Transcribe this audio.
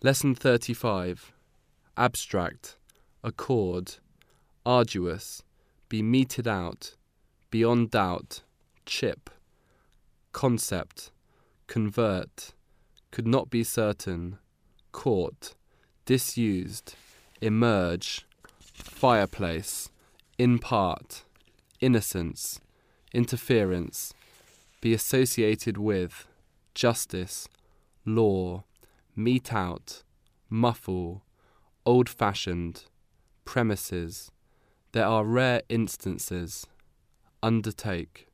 Lesson 35. Abstract, accord, arduous, be meted out, beyond doubt, chip, concept, convert, could not be certain, caught, disused, emerge, fireplace, in part, innocence, interference, be associated with, justice, law, mete out, muffle, old-fashioned, premises, there are rare instances, undertake.